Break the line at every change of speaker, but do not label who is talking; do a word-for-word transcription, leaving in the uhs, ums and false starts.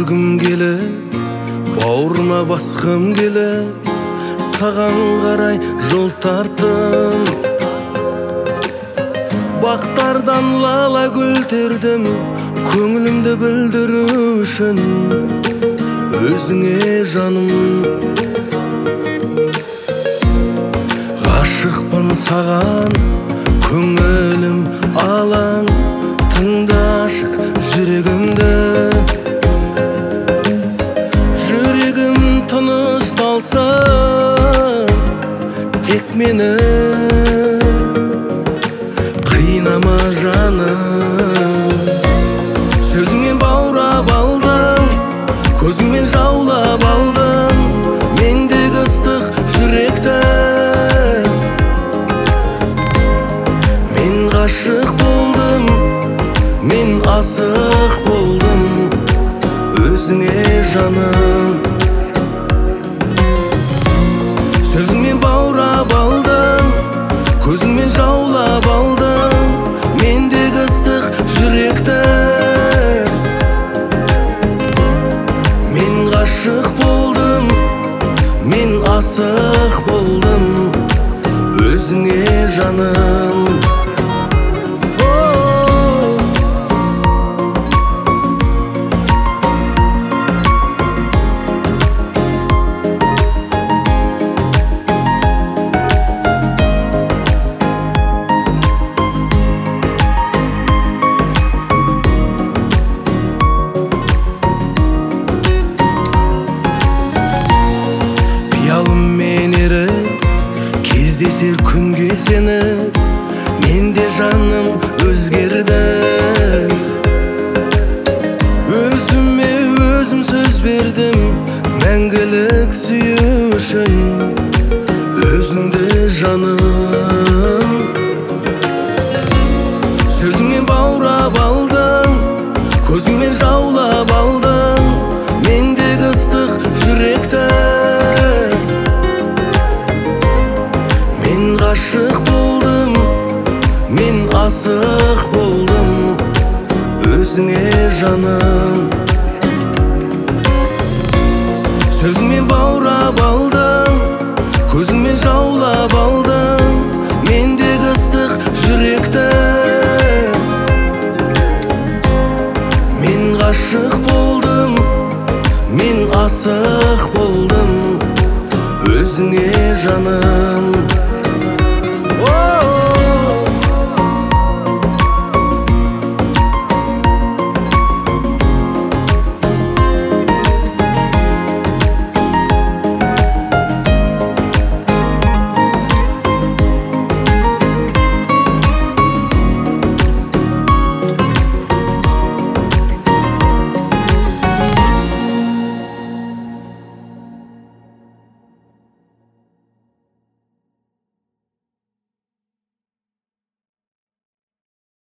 Көргüm келіп, бауырыма басқым келіп, саған қарай жол тарттым. Бақтардан лала гүлтердім, көңілімді білдіру үшін өзіңе жаным. Ғашықпын саған, көңілім алаң, тыңдашы жүрегімді. Жүрегім тынысталсын, тек мені қинама жаным. Сөзіңмен баурап алдым, көзіңмен жаулап алдым мендегі ыстық жүректі. Мен ғашық болдым, мен асық болдым өзіңе жаным. Сөзіңмен баурап алдым, көзіңмен жаулап алдым мендегі ыстық жүректі. Мен ғашық болдым, мен асық болдым өзіңе жаным. Қиялыммен еріп, кездесер күнге сені, менде жаным өзгерді. Өзіме өзім сөз бердім, мәңгілік сүю үшін өзіңді жаным. Сөзіңмен баурап алдым, көзіңмен жаулап алдым мендегі ыстық жүректі. Мен ғашық болдым, мен асық болдым өзіңе жаным. Сөзіңмен баурап алдым, көзіңмен жаулап алдым мендегі ыстық жүректі. Мен ғашық болдым, мен асық болдым өзіңе жаным.